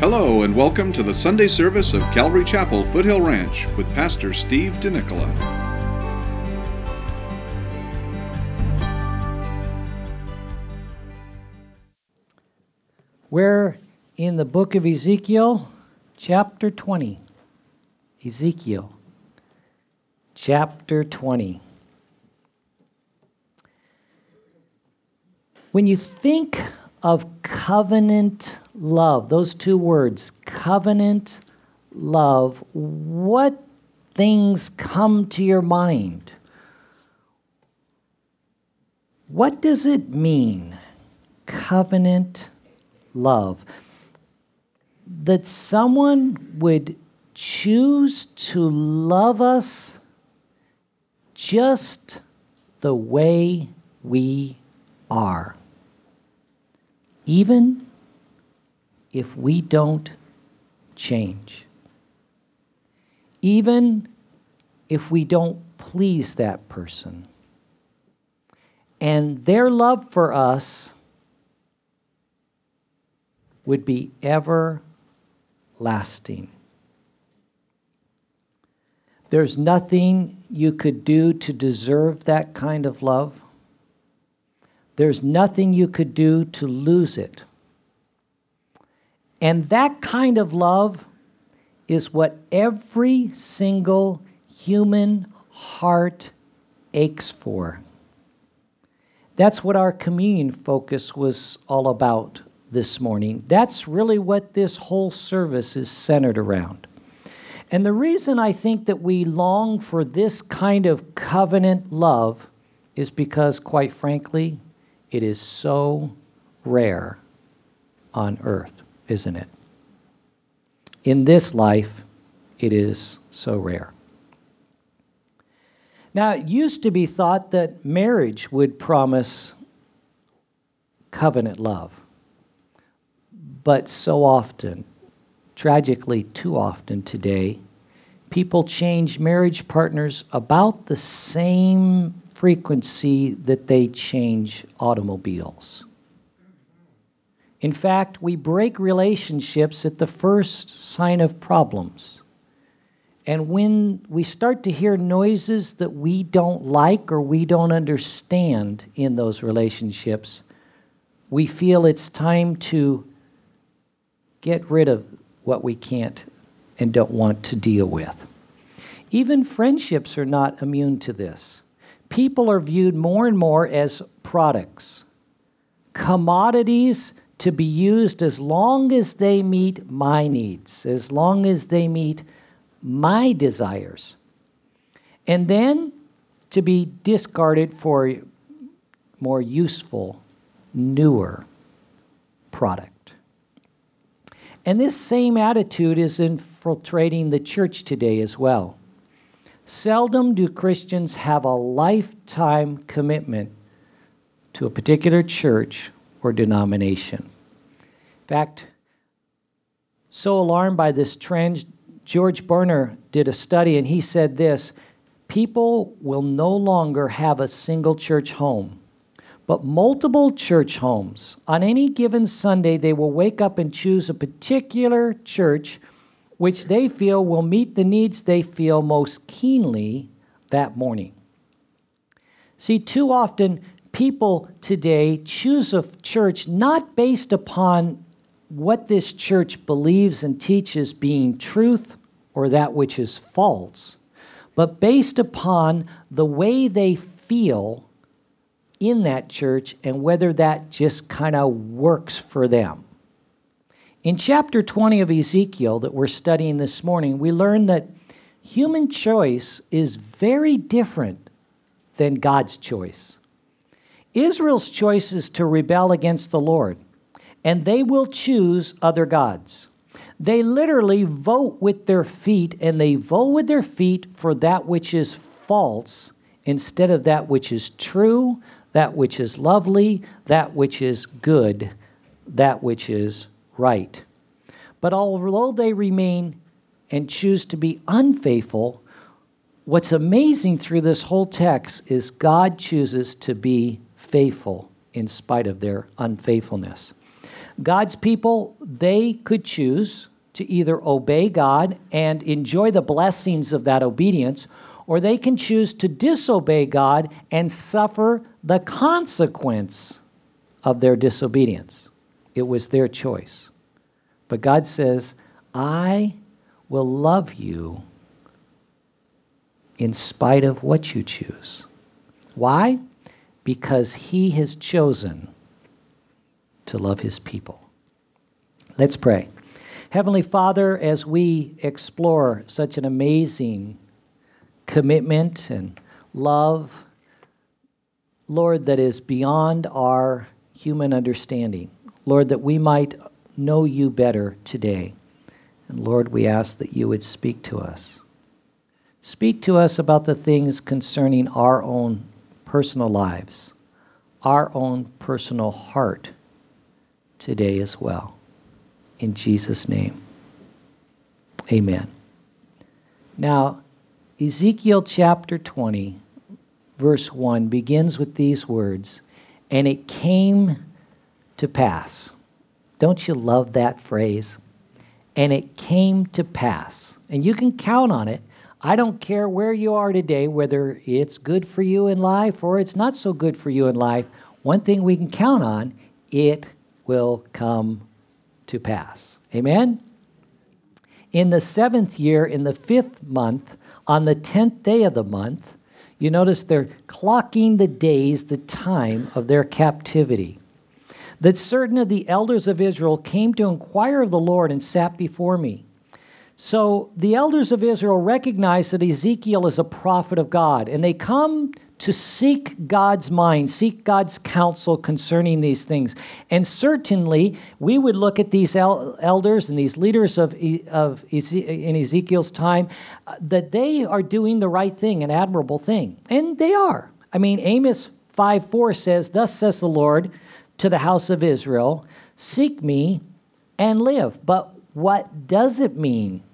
Hello and welcome to the Sunday service of Calvary Chapel, Foothill Ranch, with Pastor Steve DeNicola. We're in the book of Ezekiel, chapter 20. Ezekiel, chapter 20. When you think of covenant love, those two words, covenant love, what things come to your mind? What does it mean, covenant love? That someone would choose to love us just the way we are, even if we don't change, even if we don't please that person. And their love for us would be everlasting. There's nothing you could do to deserve that kind of love. There's nothing you could do to lose it. And that kind of love is what every single human heart aches for. That's what our communion focus was all about this morning. That's really what this whole service is centered around. And the reason I think that we long for this kind of covenant love is because, quite frankly, it is so rare on earth, isn't it? In this life, it is so rare. Now, it used to be thought that marriage would promise covenant love. But so often, tragically too often today, people change marriage partners about the same frequency that they change automobiles. In fact, we break relationships at the first sign of problems. And when we start to hear noises that we don't like or we don't understand in those relationships, we feel it's time to get rid of what we can't and don't want to deal with. Even friendships are not immune to this. People are viewed more and more as products, commodities to be used as long as they meet my needs, as long as they meet my desires, and then to be discarded for more useful, newer product. And this same attitude is infiltrating the church today as well. Seldom do Christians have a lifetime commitment to a particular church or denomination. In fact, so alarmed by this trend, George Barna did a study and he said this: people will no longer have a single church home, but multiple church homes. On any given Sunday, they will wake up and choose a particular church which they feel will meet the needs they feel most keenly that morning. See, too often people today choose a church not based upon what this church believes and teaches being truth or that which is false, but based upon the way they feel in that church and whether that just kind of works for them. In chapter 20 of Ezekiel that we're studying this morning, we learn that human choice is very different than God's choice. Israel's choice is to rebel against the Lord, and they will choose other gods. They literally vote with their feet, and they vote with their feet for that which is false instead of that which is true, that which is lovely, that which is good, that which is right. But although they remain and choose to be unfaithful, what's amazing through this whole text is God chooses to be faithful in spite of their unfaithfulness. God's people, they could choose to either obey God and enjoy the blessings of that obedience, or they can choose to disobey God and suffer the consequence of their disobedience. It was their choice. But God says, I will love you in spite of what you choose. Why? Because He has chosen to love His people. Let's pray. Heavenly Father, as we explore such an amazing commitment and love, Lord, that is beyond our human understanding, Lord, that we might know you better today. And Lord, we ask that you would speak to us. Speak to us about the things concerning our own personal lives, our own personal heart today as well. In Jesus' name, amen. Now, Ezekiel chapter 20, verse 1 begins with these words, and it came to pass. Don't you love that phrase? And it came to pass. And you can count on it. I don't care where you are today, whether it's good for you in life or it's not so good for you in life. One thing we can count on, it will come to pass. Amen? In the 7th year, in the 5th month, on the 10th day of the month, you notice they're clocking the days, the time of their captivity. That certain of the elders of Israel came to inquire of the Lord and sat before me. So the elders of Israel recognize that Ezekiel is a prophet of God, and they come to seek God's mind, seek God's counsel concerning these things. And certainly, we would look at these elders and these leaders in Ezekiel's time, that they are doing the right thing, an admirable thing. And they are. I mean, Amos 5:4 says, "Thus says the Lord to the house of Israel, seek me and live." But what does it mean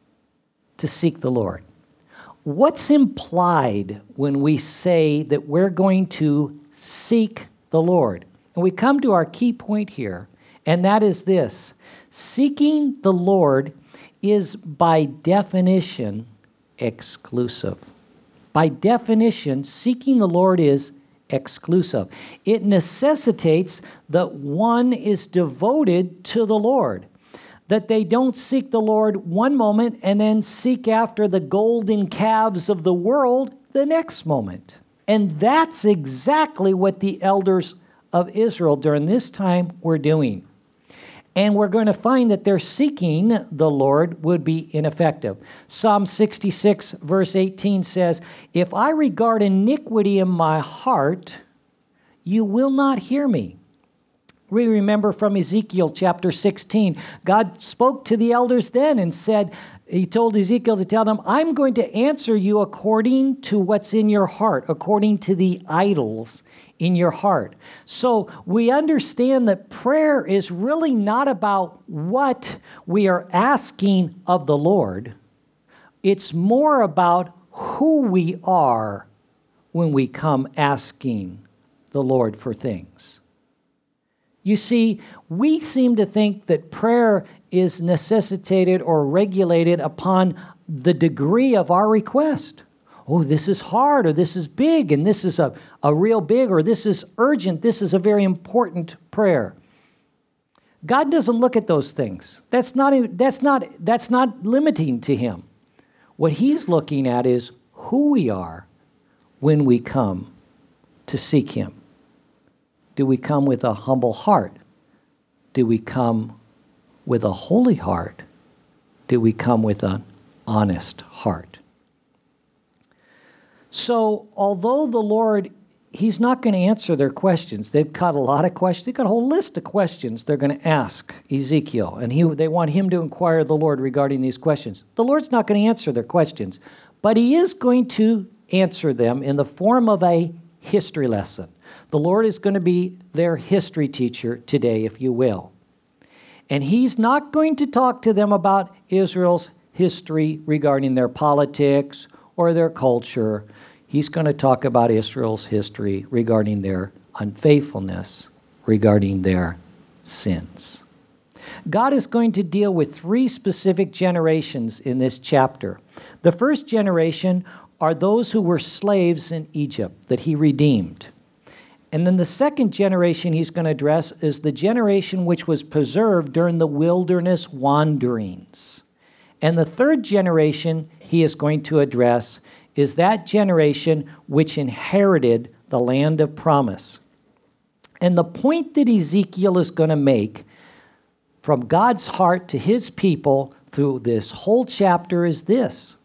to seek the Lord? What's implied when we say that we're going to seek the Lord? And we come to our key point here, and that is this. Seeking the Lord is by definition exclusive. By definition, seeking the Lord is exclusive. It necessitates that one is devoted to the Lord, that they don't seek the Lord one moment and then seek after the golden calves of the world the next moment. And that's exactly what the elders of Israel during this time were doing. And we're going to find that their seeking the Lord would be ineffective. Psalm 66 verse 18 says, "If I regard iniquity in my heart, you will not hear me." We remember from Ezekiel chapter 16, God spoke to the elders then and said, He told Ezekiel to tell them, I'm going to answer you according to what's in your heart, according to the idols in your heart. So we understand that prayer is really not about what we are asking of the Lord. It's more about who we are when we come asking the Lord for things. You see, we seem to think that prayer is necessitated or regulated upon the degree of our request. Oh, this is hard, or this is big, and this is a real big, or this is urgent, this is a very important prayer. God doesn't look at those things. That's not limiting to Him. What He's looking at is who we are when we come to seek Him. Do we come with a humble heart? Do we come with a holy heart? Do we come with an honest heart? So, although the Lord, He's not going to answer their questions. They've got a lot of questions. They've got a whole list of questions they're going to ask Ezekiel. And they want him to inquire of the Lord regarding these questions. The Lord's not going to answer their questions. But He is going to answer them in the form of a history lesson. The Lord is going to be their history teacher today, if you will. And He's not going to talk to them about Israel's history regarding their politics or their culture. He's going to talk about Israel's history regarding their unfaithfulness, regarding their sins. God is going to deal with 3 specific generations in this chapter. The first generation are those who were slaves in Egypt that he redeemed. And then the second generation he's going to address is the generation which was preserved during the wilderness wanderings. And the third generation he is going to address is that generation which inherited the land of promise. And the point that Ezekiel is going to make from God's heart to his people through this whole chapter is this.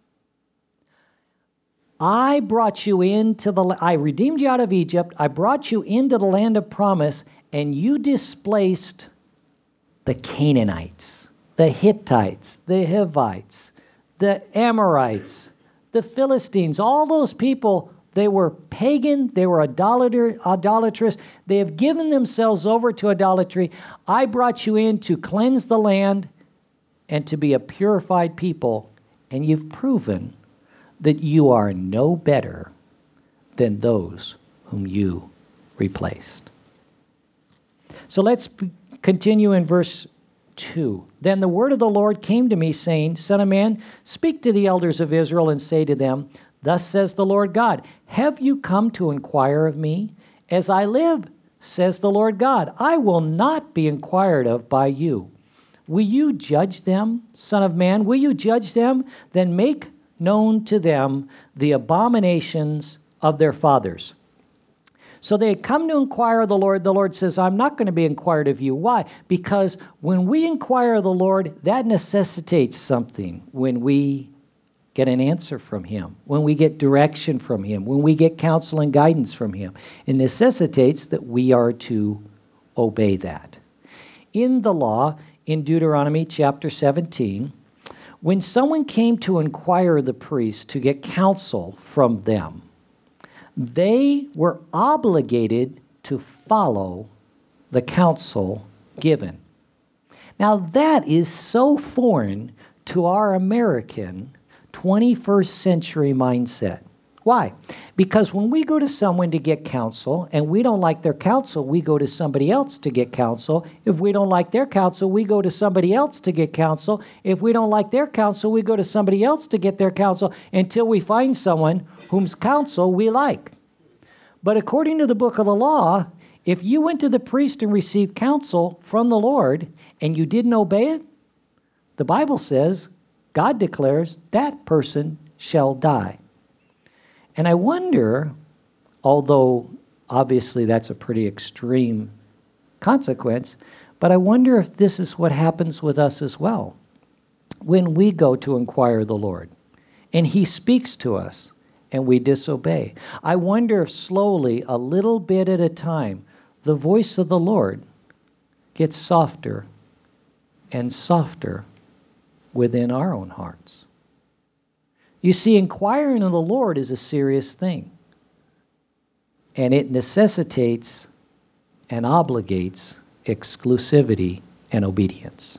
I redeemed you out of Egypt. I brought you into the land of promise, and you displaced the Canaanites, the Hittites, the Hivites, the Amorites, the Philistines. All those people, they were pagan, they were idolatrous. They have given themselves over to idolatry. I brought you in to cleanse the land and to be a purified people, and you've proven that you are no better than those whom you replaced. So let's continue in verse 2. Then the word of the Lord came to me, saying, Son of man, speak to the elders of Israel and say to them, Thus says the Lord God, Have you come to inquire of me? As I live, says the Lord God, I will not be inquired of by you. Will you judge them, Son of man? Will you judge them? Then make known to them the abominations of their fathers. So they had come to inquire of the Lord. The Lord says, I'm not going to be inquired of you. Why? Because when we inquire of the Lord, that necessitates something. When we get an answer from him, when we get direction from him, when we get counsel and guidance from him, it necessitates that we are to obey that. In the law, in Deuteronomy chapter 17, when someone came to inquire of the priest to get counsel from them, they were obligated to follow the counsel given. Now that is so foreign to our American 21st century mindset. Why? Because when we go to someone to get counsel and we don't like their counsel, we go to somebody else to get counsel. If we don't like their counsel, we go to somebody else to get counsel. If we don't like their counsel, we go to somebody else to get their counsel until we find someone whose counsel we like. But according to the book of the law, if you went to the priest and received counsel from the Lord and you didn't obey it, the Bible says, God declares, that person shall die. And I wonder, although obviously that's a pretty extreme consequence, but I wonder if this is what happens with us as well. When we go to inquire the Lord and he speaks to us and we disobey, I wonder if slowly, a little bit at a time, the voice of the Lord gets softer and softer within our own hearts. You see, inquiring of the Lord is a serious thing. And it necessitates and obligates exclusivity and obedience.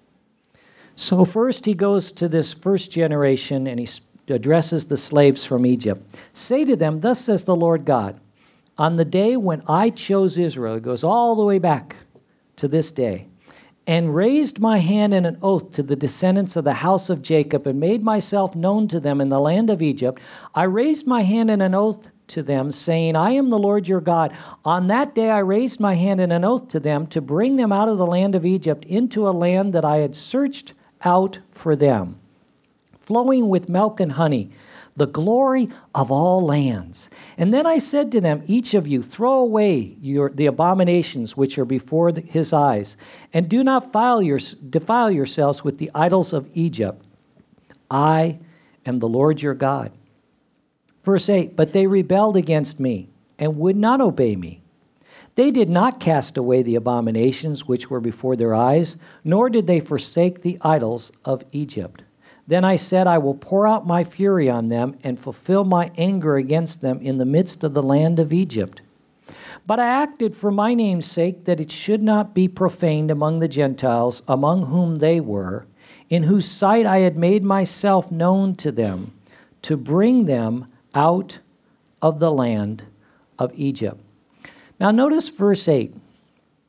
So first he goes to this first generation and he addresses the slaves from Egypt. Say to them, Thus says the Lord God, on the day when I chose Israel, it goes all the way back to this day, and raised my hand in an oath to the descendants of the house of Jacob, and made myself known to them in the land of Egypt. I raised my hand in an oath to them, saying, I am the Lord your God. On that day I raised my hand in an oath to them to bring them out of the land of Egypt into a land that I had searched out for them, flowing with milk and honey, the glory of all lands. And then I said to them, each of you, throw away the abominations which are before his eyes, and do not defile yourselves with the idols of Egypt. I am the Lord your God. Verse 8, but they rebelled against me and would not obey me. They did not cast away the abominations which were before their eyes, nor did they forsake the idols of Egypt. Then I said, I will pour out my fury on them and fulfill my anger against them in the midst of the land of Egypt. But I acted for my name's sake, that it should not be profaned among the Gentiles, among whom they were, in whose sight I had made myself known to them, to bring them out of the land of Egypt. Now notice verse 8.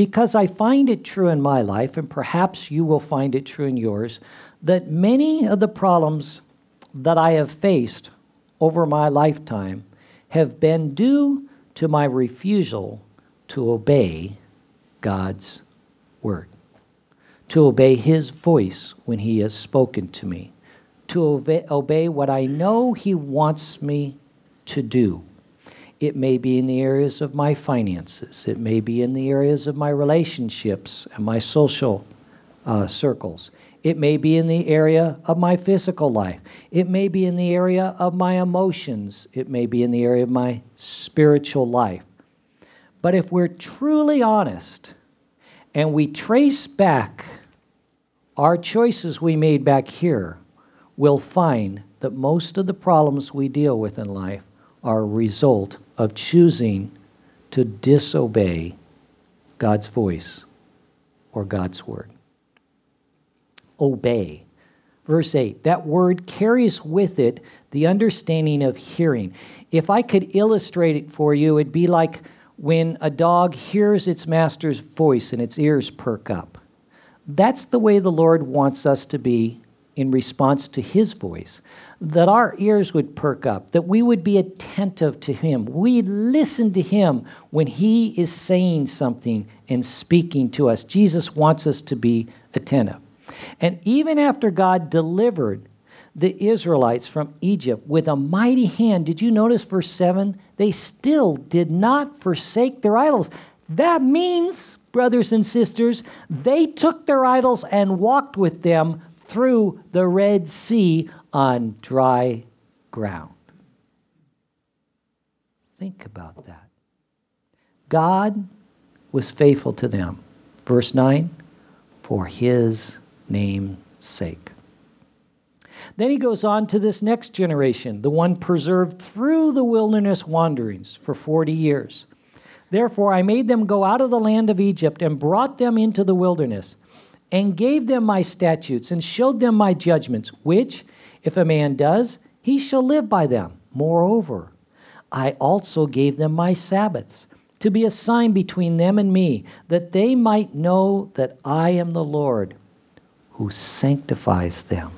because I find it true in my life, and perhaps you will find it true in yours, that many of the problems that I have faced over my lifetime have been due to my refusal to obey God's word, to obey his voice when he has spoken to me, to obey what I know he wants me to do. It may be in the areas of my finances. It may be in the areas of my relationships and my social circles. It may be in the area of my physical life. It may be in the area of my emotions. It may be in the area of my spiritual life. But if we're truly honest and we trace back our choices we made back here, we'll find that most of the problems we deal with in life are a result of choosing to disobey God's voice or God's word. Obey. Verse 8, that word carries with it the understanding of hearing. If I could illustrate it for you, it'd be like when a dog hears its master's voice and its ears perk up. That's the way the Lord wants us to be in response to his voice, that our ears would perk up, that we would be attentive to him. We'd listen to him when he is saying something and speaking to us. Jesus wants us to be attentive. And even after God delivered the Israelites from Egypt with a mighty hand, did you notice verse 7? They still did not forsake their idols. That means, brothers and sisters, they took their idols and walked with them through the Red Sea on dry ground. Think about that. God was faithful to them. Verse 9, for his name's sake. Then he goes on to this next generation, the one preserved through the wilderness wanderings for 40 years. Therefore I made them go out of the land of Egypt and brought them into the wilderness, and gave them my statutes, and showed them my judgments, which, if a man does, he shall live by them. Moreover, I also gave them my Sabbaths, to be a sign between them and me, that they might know that I am the Lord, who sanctifies them.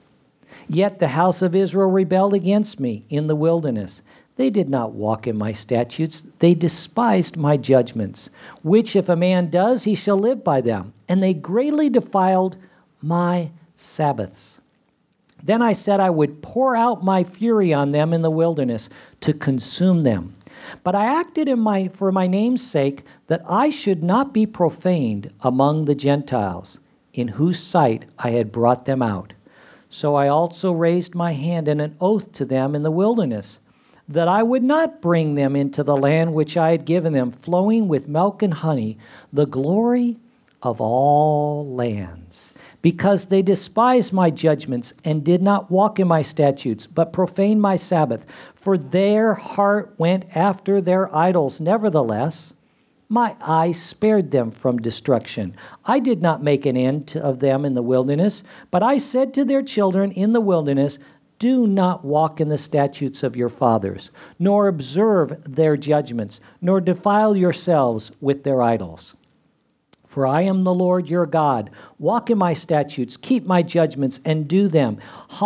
Yet the house of Israel rebelled against me in the wilderness. They did not walk in my statutes. They despised my judgments, which if a man does, he shall live by them. And they greatly defiled my Sabbaths. Then I said I would pour out my fury on them in the wilderness to consume them. But I acted for my name's sake, that I should not be profaned among the Gentiles, in whose sight I had brought them out. So I also raised my hand in an oath to them in the wilderness, that I would not bring them into the land which I had given them, flowing with milk and honey, the glory of all lands, because they despised my judgments and did not walk in my statutes, but profaned my Sabbath. For their heart went after their idols. Nevertheless, my eye spared them from destruction. I did not make an end of them in the wilderness, but I said to their children in the wilderness, do not walk in the statutes of your fathers, nor observe their judgments, nor defile yourselves with their idols. For I am the Lord your God. Walk in my statutes, keep my judgments, and do them.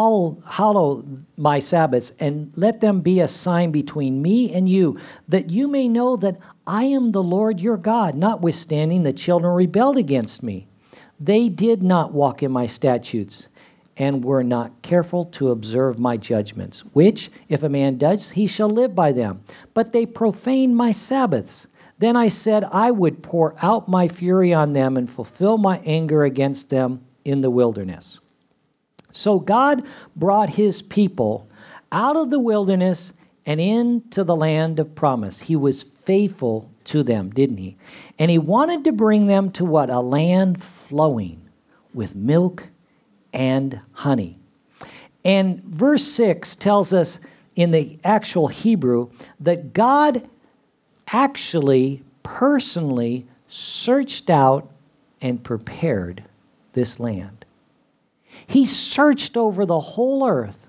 Hallow my Sabbaths, and let them be a sign between me and you, that you may know that I am the Lord your God. Notwithstanding, the children rebelled against me. They did not walk in my statutes, and were not careful to observe my judgments, which, if a man does, he shall live by them. But they profaned my Sabbaths. Then I said I would pour out my fury on them and fulfill my anger against them in the wilderness. So God brought his people out of the wilderness and into the land of promise. He was faithful to them, didn't he? And he wanted to bring them to what? A land flowing with milk and honey. And verse 6 tells us in the actual Hebrew that God actually personally searched out and prepared this land. He searched over the whole earth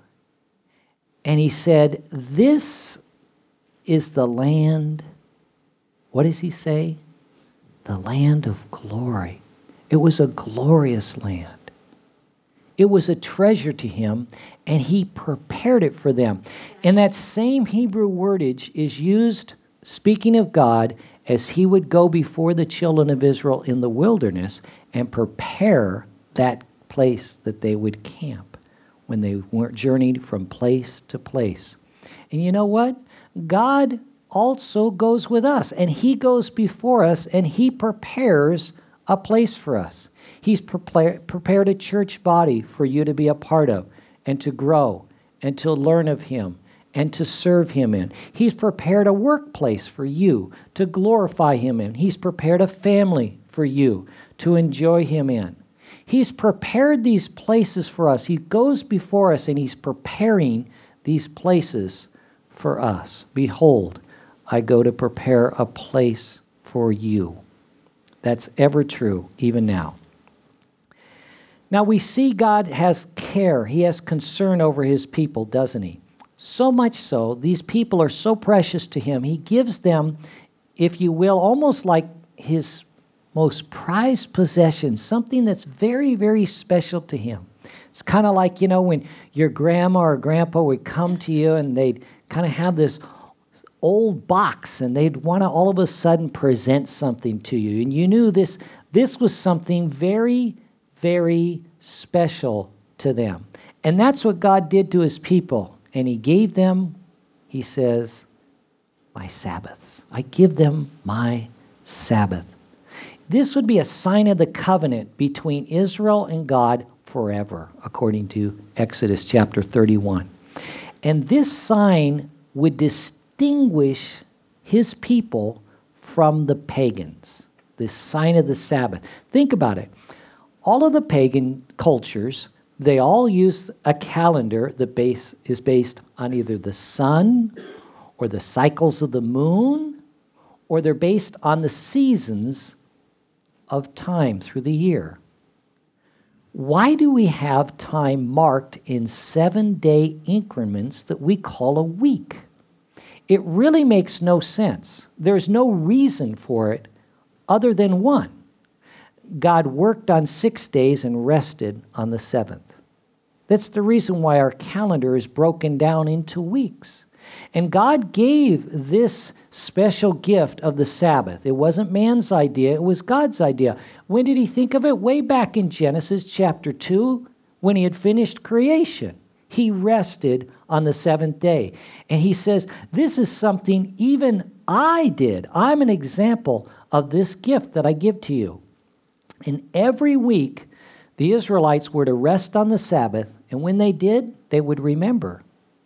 and he said, this is the land, what does he say? the land of glory. It was a glorious land. It was a treasure to him, and he prepared it for them. And that same Hebrew wordage is used, speaking of God, as he would go before the children of Israel in the wilderness and prepare that place that they would camp when they journeyed from place to place. And you know what? God also goes with us, and he goes before us, and he prepares a place for us. He's prepared a church body for you to be a part of and to grow and to learn of him and to serve him in. He's prepared a workplace for you to glorify him in. He's prepared a family for you to enjoy him in. He's prepared these places for us. He goes before us and he's preparing these places for us. Behold, I go to prepare a place for you. That's ever true, even now. Now we see God has care. He has concern over his people, doesn't he? So much so, these people are so precious to him. He gives them, if you will, almost like his most prized possession, something that's very, very special to him. It's kind of like, when your grandma or grandpa would come to you and they'd kind of have this old box and they'd want to all of a sudden present something to you. And you knew this was something very, very special to them. And that's what God did to his people. And he gave them, he says, my Sabbaths. I give them my Sabbath. This would be a sign of the covenant between Israel and God forever, according to Exodus chapter 31. And this sign would distinguish his people from the pagans, this sign of the Sabbath. Think about it. All of the pagan cultures, they all use a calendar that is based on either the sun or the cycles of the moon, or they're based on the seasons of time through the year. Why do we have time marked in 7-day increments that we call a week? It really makes no sense. There's no reason for it other than one. God worked on 6 days and rested on the seventh. That's the reason why our calendar is broken down into weeks. And God gave this special gift of the Sabbath. It wasn't man's idea, it was God's idea. When did he think of it? Way back in Genesis chapter 2, when he had finished creation. He rested on the seventh day. And he says, this is something even I did. I'm an example of this gift that I give to you. And every week, the Israelites were to rest on the Sabbath, and when they did, they would remember.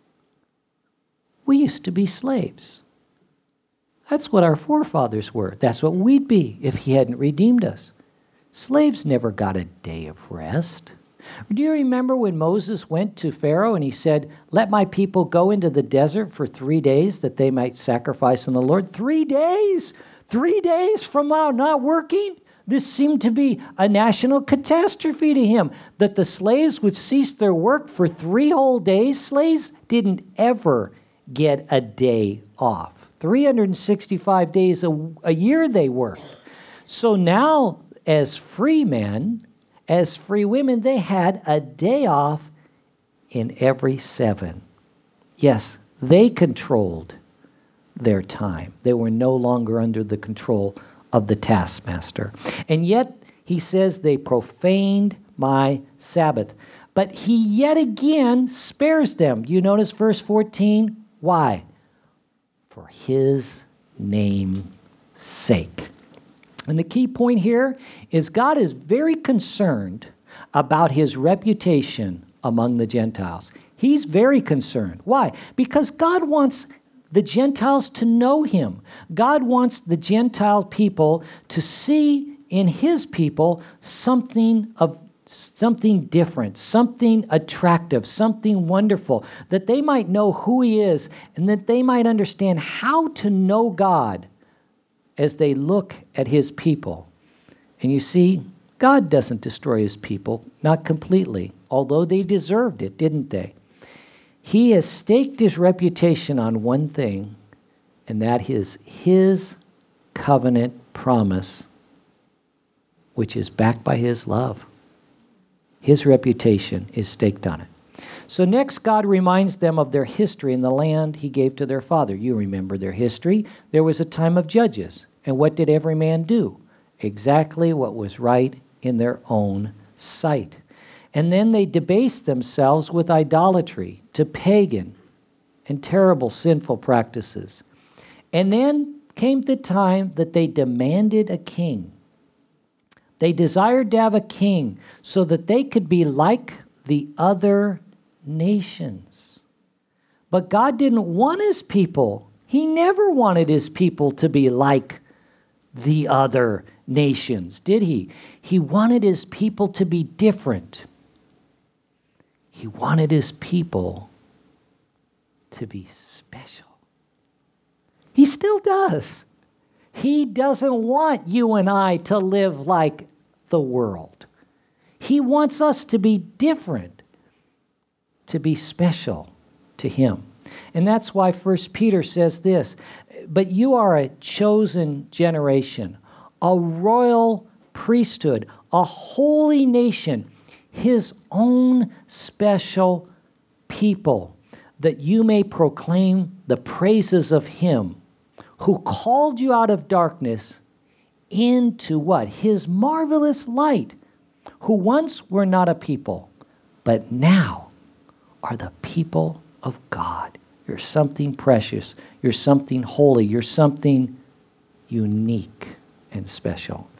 We used to be slaves. That's what our forefathers were. That's what we'd be if he hadn't redeemed us. Slaves never got a day of rest. Do you remember when Moses went to Pharaoh and he said, let my people go into the desert for 3 days that they might sacrifice on the Lord? 3 days? 3 days from now not working? This seemed to be a national catastrophe to him, that the slaves would cease their work for 3 whole days. Slaves didn't ever get a day off. 365 days a year they worked. So now, as free men, as free women, they had a day off in every 7. Yes, they controlled their time. They were no longer under the control of the taskmaster. And yet, he says they profaned my Sabbath. But he yet again spares them. You notice verse 14? Why? For his name's sake. And the key point here is God is very concerned about his reputation among the Gentiles. He's very concerned. Why? Because God wants the Gentiles to know him. God wants the Gentile people to see in his people something different, something attractive, something wonderful, that they might know who he is and that they might understand how to know God as they look at his people. And you see, God doesn't destroy his people, not completely, although they deserved it, didn't they? He has staked his reputation on one thing, and that is his covenant promise which is backed by his love. His reputation is staked on it. So next, God reminds them of their history in the land he gave to their father. You remember their history. There was a time of judges. And what did every man do? Exactly what was right in their own sight. And then they debased themselves with idolatry to pagan and terrible sinful practices. And then came the time that they demanded a king. They desired to have a king so that they could be like the other nations. But God didn't want his people. He never wanted his people to be like the other nations, did he? He wanted his people to be different. He wanted his people to be special. He still does. He doesn't want you and I to live like the world. He wants us to be different, to be special to him. And that's why 1 Peter says this, but you are a chosen generation, a royal priesthood, a holy nation, his own special people, that you may proclaim the praises of him who called you out of darkness into what? His marvelous light, who once were not a people, but now are the people of God. You're something precious. You're something holy. You're something unique and special.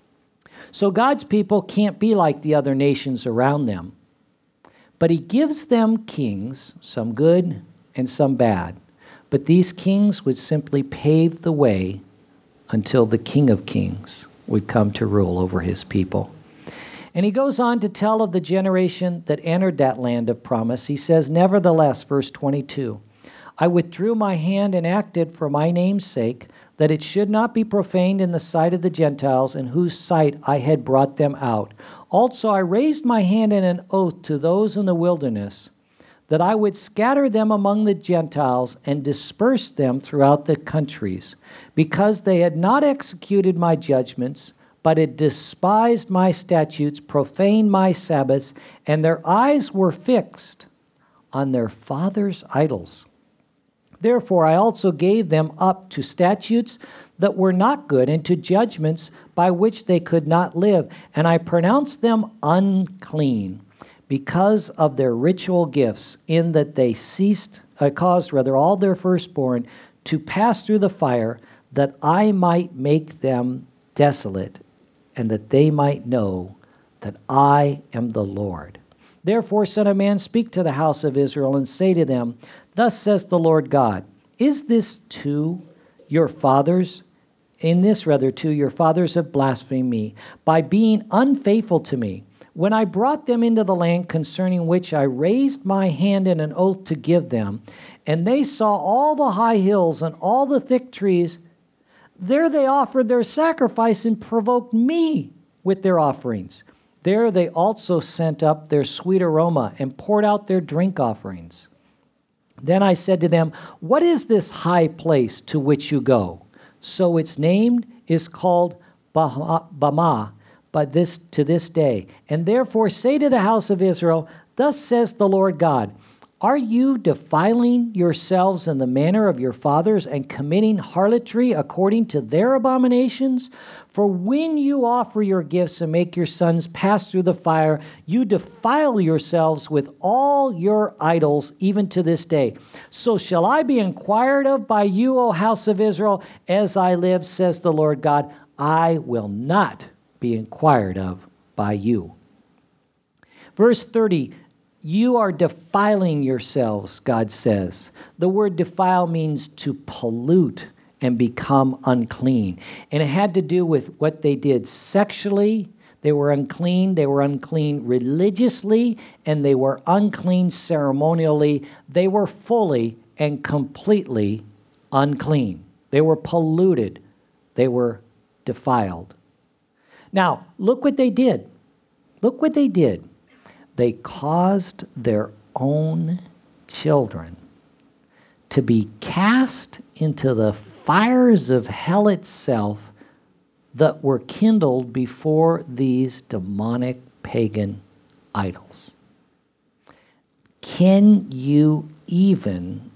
So God's people can't be like the other nations around them, but he gives them kings, some good and some bad. But these kings would simply pave the way until the King of Kings would come to rule over his people. And he goes on to tell of the generation that entered that land of promise. He says, nevertheless, verse 22, I withdrew my hand and acted for my name's sake, that it should not be profaned in the sight of the Gentiles, in whose sight I had brought them out. Also I raised my hand in an oath to those in the wilderness, that I would scatter them among the Gentiles and disperse them throughout the countries, because they had not executed my judgments, but had despised my statutes, profaned my Sabbaths, and their eyes were fixed on their fathers' idols. Therefore I also gave them up to statutes that were not good, and to judgments by which they could not live. And I pronounced them unclean, because of their ritual gifts, in that they caused all their firstborn to pass through the fire, that I might make them desolate, and that they might know that I am the Lord. Therefore, Son of man, speak to the house of Israel, and say to them, thus says the Lord God, is this too your fathers? In this rather too your fathers have blasphemed me, by being unfaithful to me, when I brought them into the land concerning which I raised my hand in an oath to give them, and they saw all the high hills and all the thick trees. There they offered their sacrifice and provoked me with their offerings. There they also sent up their sweet aroma and poured out their drink offerings. Then I said to them, what is this high place to which you go? So its name is called Bamah, but to this day. And therefore say to the house of Israel, thus says the Lord God, are you defiling yourselves in the manner of your fathers and committing harlotry according to their abominations? For when you offer your gifts and make your sons pass through the fire, you defile yourselves with all your idols, even to this day. So shall I be inquired of by you, O house of Israel? As I live, says the Lord God, I will not be inquired of by you. Verse 30, you are defiling yourselves, God says. The word defile means to pollute and become unclean. And it had to do with what they did sexually. They were unclean religiously, and they were unclean ceremonially. They were fully and completely unclean. They were polluted. They were defiled. Now, look what they did. Look what they did. They caused their own children to be cast into the fires of hell itself, that were kindled before these demonic pagan idols. Can you even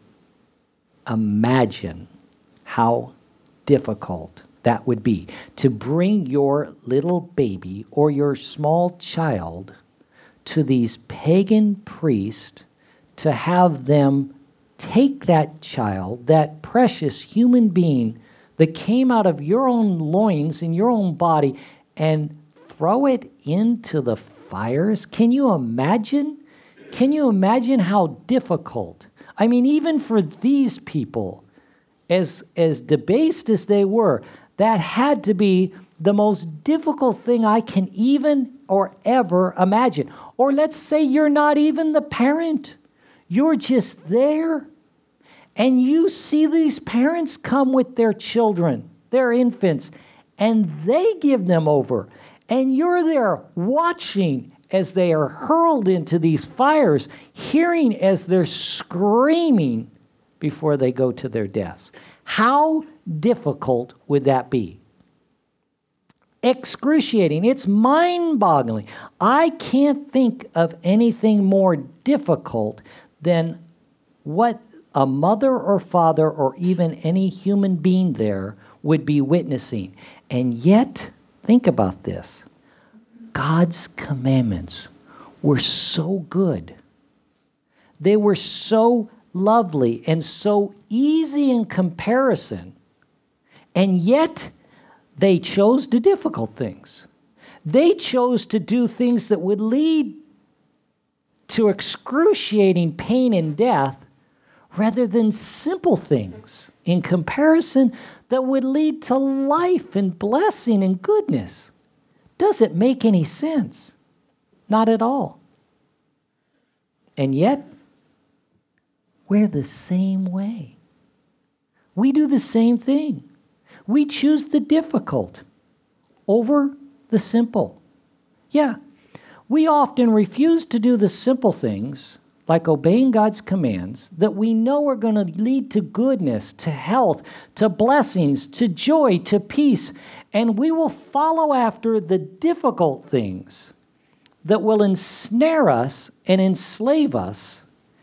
imagine how difficult that would be to bring your little baby or your small child to these pagan priests, to have them take that child, that precious human being that came out of your own loins in your own body, and throw it into the fires? Can you imagine? Can you imagine how difficult? I mean, even for these people, as debased as they were, that had to be the most difficult thing I can even or ever imagine. Or let's say you're not even the parent. You're just there. And you see these parents come with their children, their infants, and they give them over. And you're there watching as they are hurled into these fires, hearing as they're screaming before they go to their deaths. How difficult would that be? Excruciating. It's mind-boggling. I can't think of anything more difficult than what a mother or father or even any human being there would be witnessing. And yet, think about this. God's commandments were so good. They were so lovely and so easy in comparison. And yet, they chose the difficult things. They chose to do things that would lead to excruciating pain and death rather than simple things in comparison that would lead to life and blessing and goodness. Does it make any sense? Not at all. And yet, we're the same way. We do the same thing. We choose the difficult over the simple. Yeah, we often refuse to do the simple things, like obeying God's commands, that we know are going to lead to goodness, to health, to blessings, to joy, to peace. And we will follow after the difficult things that will ensnare us and enslave us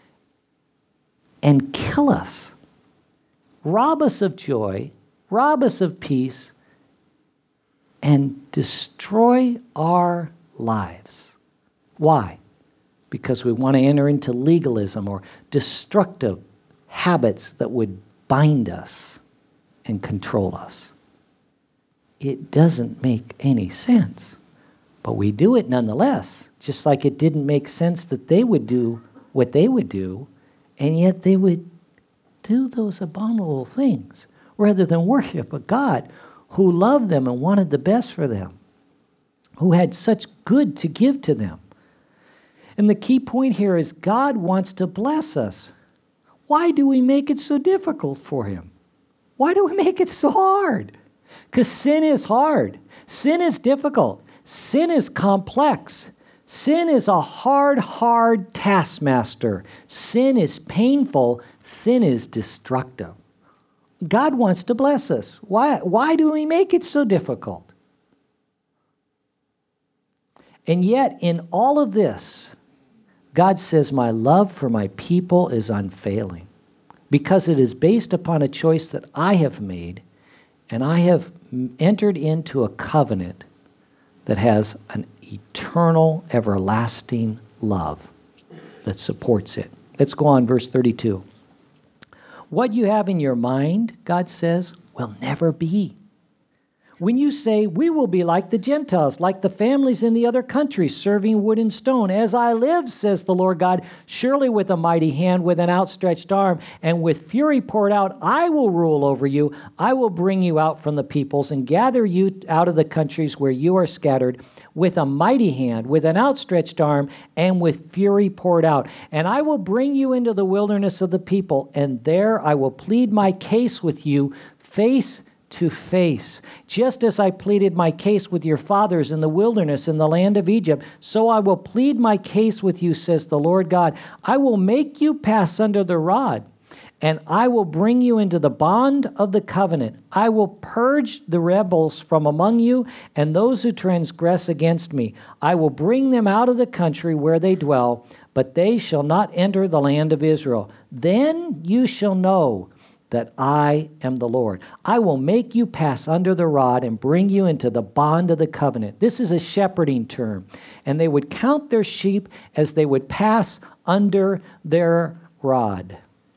and kill us, rob us of joy, rob us of peace, and destroy our lives. Why? Because we want to enter into legalism or destructive habits that would bind us and control us. It doesn't make any sense, but we do it nonetheless, just like it didn't make sense that they would do what they would do, and yet they would do those abominable things rather than worship a God who loved them and wanted the best for them, who had such good to give to them. And the key point here is God wants to bless us. Why do we make it so difficult for him? Why do we make it so hard? Because sin is hard. Sin is difficult. Sin is complex. Sin is a hard taskmaster. Sin is painful. Sin is destructive. God wants to bless us. Why do we make it so difficult? And yet, in all of this, God says, my love for my people is unfailing because it is based upon a choice that I have made, and I have entered into a covenant that has an eternal, everlasting love that supports it. Let's go on, verse 32. What you have in your mind, God says, will never be. When you say, we will be like the Gentiles, like the families in the other countries, serving wood and stone. As I live, says the Lord God, surely with a mighty hand, with an outstretched arm, and with fury poured out, I will rule over you. I will bring you out from the peoples and gather you out of the countries where you are scattered, with a mighty hand, with an outstretched arm, and with fury poured out. And I will bring you into the wilderness of the people, and there I will plead my case with you face to face. Just as I pleaded my case with your fathers in the wilderness in the land of Egypt, so I will plead my case with you, says the Lord God. I will make you pass under the rod and I will bring you into the bond of the covenant. I will purge the rebels from among you and those who transgress against me. I will bring them out of the country where they dwell, but they shall not enter the land of Israel. Then you shall know that I am the Lord. I will make you pass under the rod and bring you into the bond of the covenant. This is a shepherding term. And they would count their sheep as they would pass under their rod.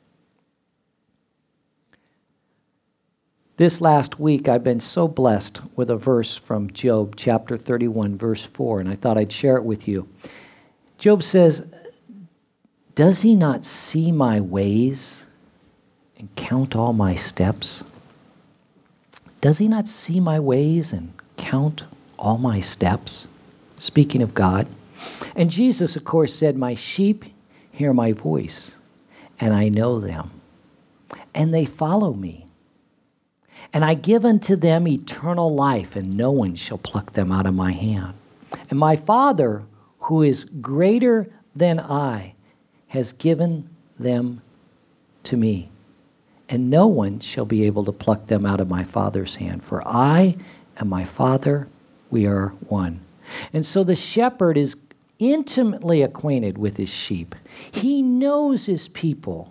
This last week, I've been so blessed with a verse from Job chapter 31, verse 4, and I thought I'd share it with you. Job says, "Does he not see my ways and count all my steps? Does he not see my ways and count all my steps?" Speaking of God. And Jesus, of course, said, "My sheep hear my voice, and I know them, and they follow me. And I give unto them eternal life, and no one shall pluck them out of my hand. And my Father, who is greater than I, has given them to me. And no one shall be able to pluck them out of my Father's hand. For I and my Father, we are one." And so the shepherd is intimately acquainted with his sheep. He knows his people.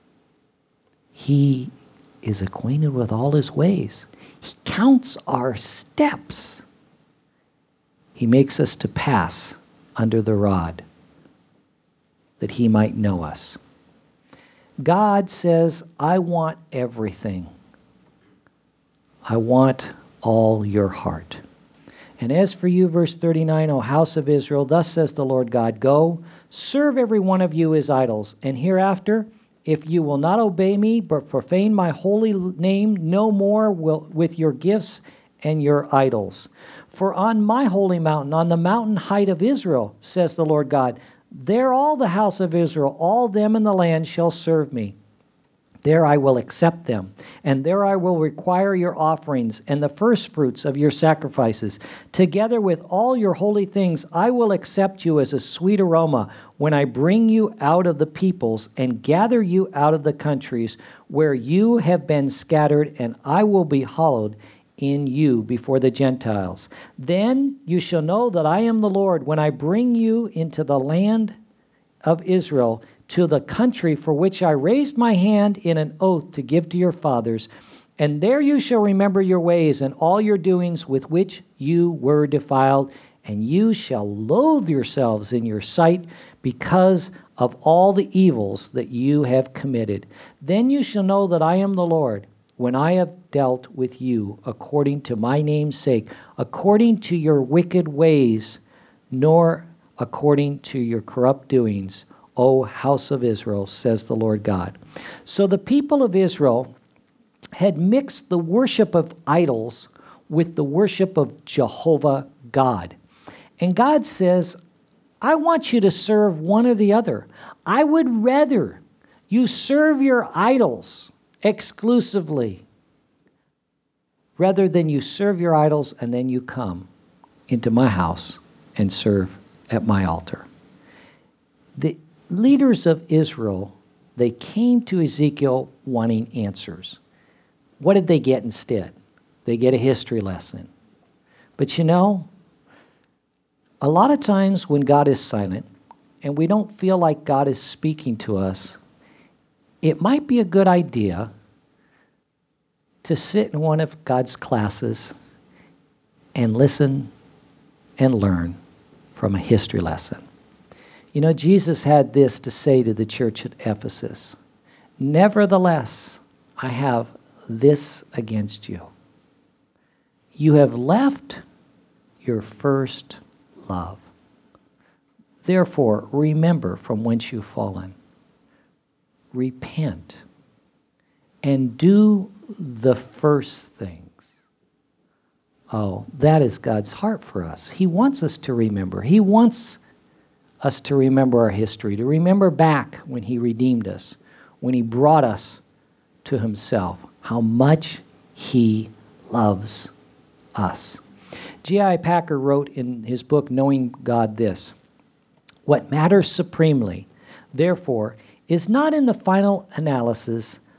He is acquainted with all his ways. He counts our steps. He makes us to pass under the rod that he might know us. God says, "I want everything. I want all your heart." And as for you, verse 39, "O house of Israel, thus says the Lord God, go, serve every one of you his idols, and hereafter, if you will not obey me, but profane my holy name no more with your gifts and your idols. For on my holy mountain, on the mountain height of Israel, says the Lord God, there all the house of Israel, all them in the land shall serve me. There I will accept them, and there I will require your offerings and the firstfruits of your sacrifices. Together with all your holy things, I will accept you as a sweet aroma when I bring you out of the peoples and gather you out of the countries where you have been scattered, and I will be hallowed in you before the Gentiles. Then you shall know that I am the Lord when I bring you into the land of Israel, to the country for which I raised my hand in an oath to give to your fathers. And there you shall remember your ways and all your doings with which you were defiled, and you shall loathe yourselves in your sight because of all the evils that you have committed. Then you shall know that I am the Lord, when I have dealt with you according to my name's sake, according to your wicked ways, nor according to your corrupt doings, O house of Israel, says the Lord God." So the people of Israel had mixed the worship of idols with the worship of Jehovah God. And God says, I want you to serve one or the other. I would rather you serve your idols exclusively rather than you serve your idols and then you come into my house and serve at my altar. The leaders of Israel, they came to Ezekiel wanting answers. What did they get instead? They get a history lesson. But you know, a lot of times when God is silent and we don't feel like God is speaking to us, it might be a good idea to sit in one of God's classes and listen and learn from a history lesson. You know, Jesus had this to say to the church at Ephesus: "Nevertheless, I have this against you. You have left your first love. Therefore, remember from whence you've fallen. Repent and do the first things." Oh, that is God's heart for us. He wants us to remember. He wants us to remember our history, to remember back when he redeemed us, when he brought us to himself, how much he loves us. J.I. Packer wrote in his book, Knowing God, this: "What matters supremely, therefore, is not in the final analysis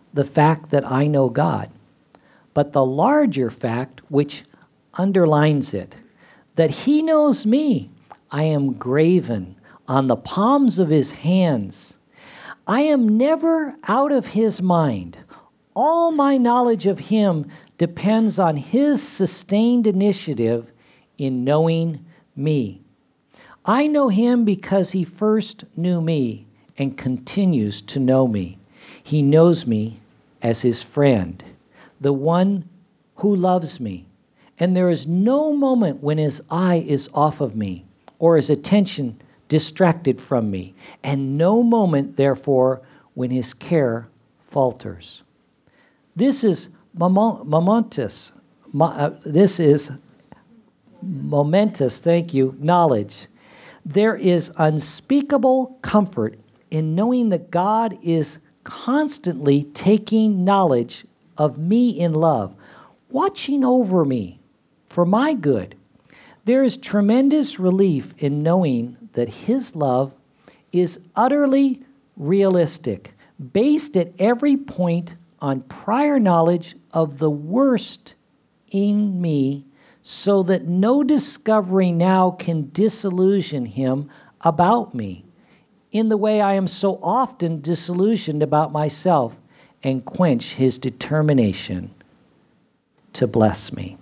the fact that I know God, but the larger fact which underlines it, that he knows me. I am graven on the palms of his hands. I am never out of his mind. All my knowledge of him depends on his sustained initiative in knowing me. I know him because he first knew me and continues to know me. He knows me as his friend, the one who loves me. And there is no moment when his eye is off of me or his attention distracted from me, and no moment, therefore, when his care falters. This is momentous. This is momentous, thank you, knowledge. There is unspeakable comfort in knowing that God is constantly taking knowledge of me in love, watching over me for my good. There is tremendous relief in knowing that his love is utterly realistic, based at every point on prior knowledge of the worst in me, so that no discovery now can disillusion him about me, in the way I am so often disillusioned about myself, and quench his determination to bless me.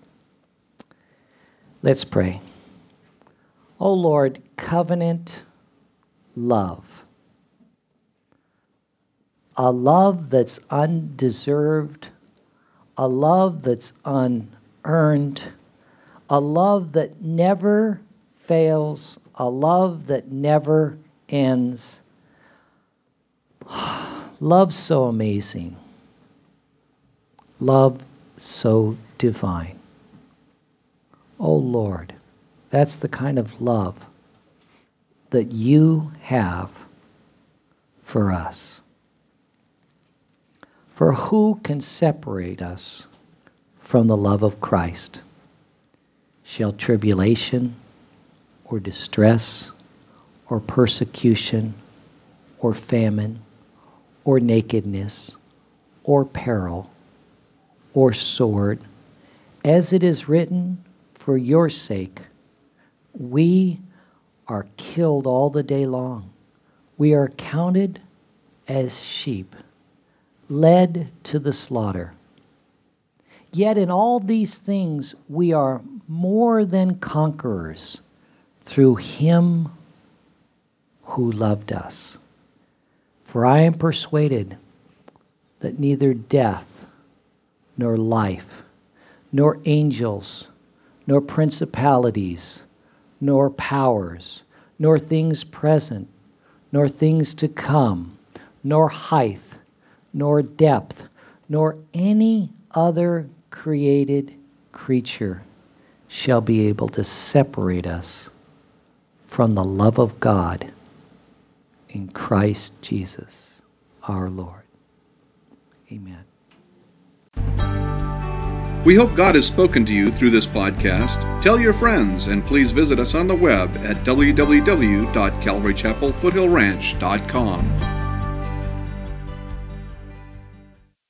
Let's pray. Oh Lord, covenant love. A love that's undeserved, a love that's unearned, a love that never fails, a love that never ends. Love so amazing. Love so divine. Oh Lord, that's the kind of love that you have for us. For who can separate us from the love of Christ? Shall tribulation or distress or persecution or famine or nakedness or peril or sword, as it is written, for your sake we are killed all the day long. We are counted as sheep, led to the slaughter. Yet in all these things we are more than conquerors through him who loved us. For I am persuaded that neither death, nor life, nor angels, nor principalities, nor powers, nor things present, nor things to come, nor height, nor depth, nor any other created creature shall be able to separate us from the love of God in Christ Jesus our Lord. Amen. We hope God has spoken to you through this podcast. Tell your friends, and please visit us on the web at www.calvarychapelfoothillranch.com.